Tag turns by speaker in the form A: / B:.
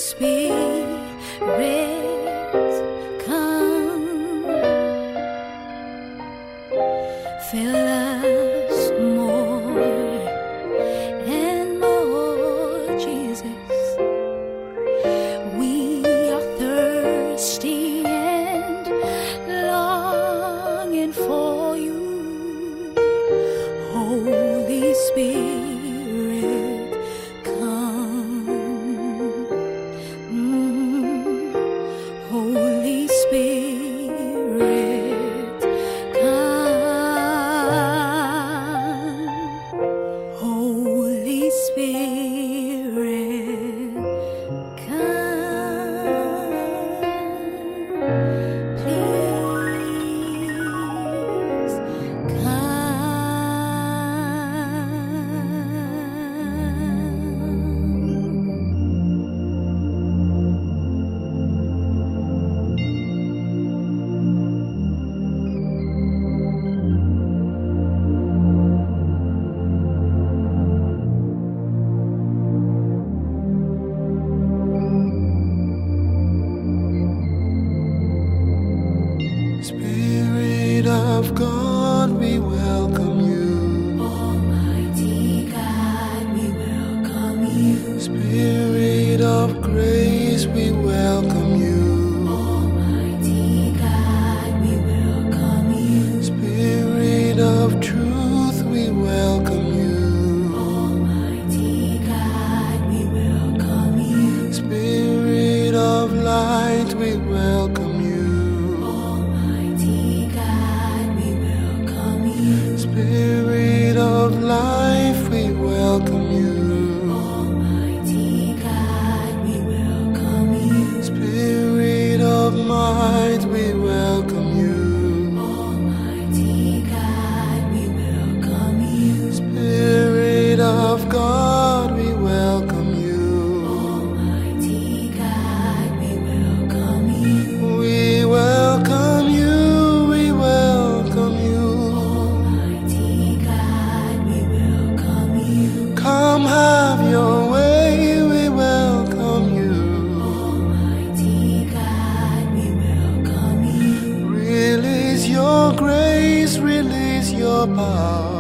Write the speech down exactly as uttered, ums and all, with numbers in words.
A: Spirit, come, fill us more and more, Jesus. We are thirsty and longing for you, Holy Spirit. Holy Spirit, come. Holy Spirit, come. Please
B: Spirit of God, we welcome you.
A: Almighty God, we welcome you.
B: Spirit of grace, we welcome you.
A: Almighty God, we welcome you.
B: Spirit of truth, we welcome you.
A: Almighty God, we welcome you.
B: Spirit of light, we welcome you. Spirit of life, we welcome you.
A: Almighty God, we welcome you.
B: Spirit of might, we welcome you.
A: Almighty God, we welcome you.
B: Spirit of God, we welcome you.
A: Almighty God, we welcome you.
B: We welcome you, we welcome you. Come have your way, we welcome you.
A: Almighty God, we welcome you.
B: Release your grace, release your power.